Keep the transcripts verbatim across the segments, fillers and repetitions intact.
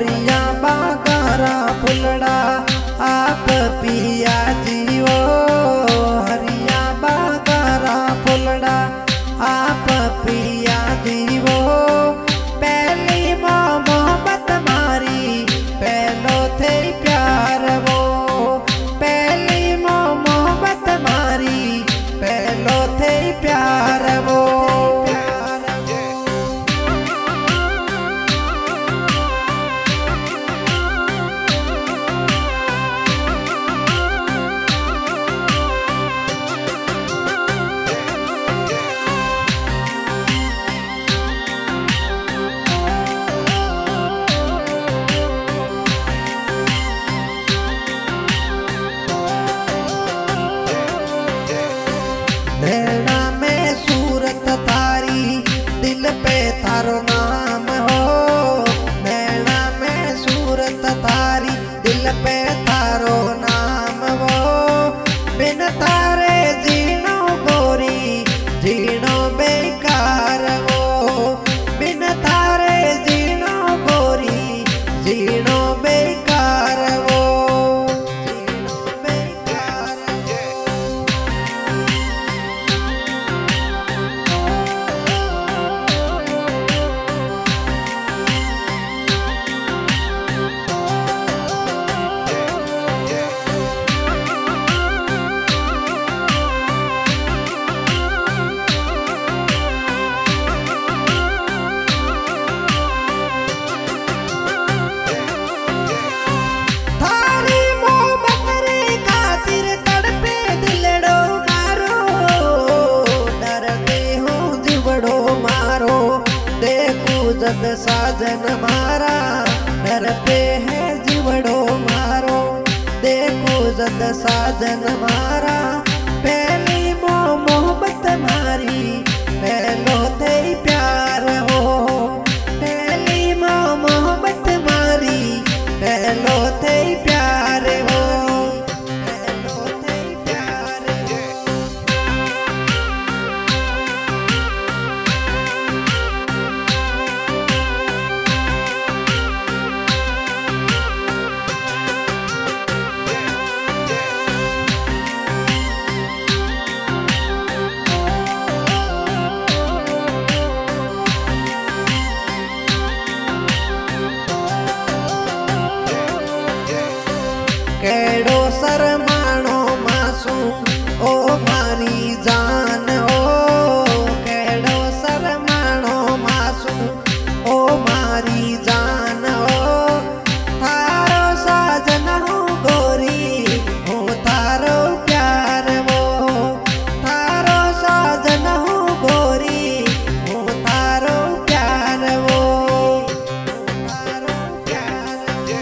हरिया बागारा फुलड़ा आप पिया जीवो, हरिया बागारा फुलड़ा आप पिया जीवो। पहली मोहब्बत मारी पहलो थे प्यार वो, पहली मोहब्बत मारी पहलो थे प्यार वो। नैना में सूरत थारी दिल पे थारो नाम हो, नैना में सूरत थारी दिल पे थारो नाम हो। बिन तारे जीनो गोरी जीनो बेकार वो, बिन तारे जीनो गोरी जीनो बेकार वो, जीनो बेकार वो। जद साजन मारा डर पे है जीवड़ो मारो, देखो जद साजन मारा पहली मो मोहब्बत मारी पहलो थे प्यार हो, पहली मो मोहब्बत मारी पहलो थे प्यार हो, पहलो थे प्यार हो। केड़ो शरमाणो मासूम ओ मारी जान हो, केड़ो शरमाणो मासूम ओ मारी जान हो। थारो साजन हो गोरी हो थारो प्यार वो, थारो साजन हो गोरी हो थारो प्यार वो, थारो प्यार वो।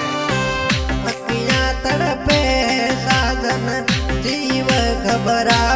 जीव घबरा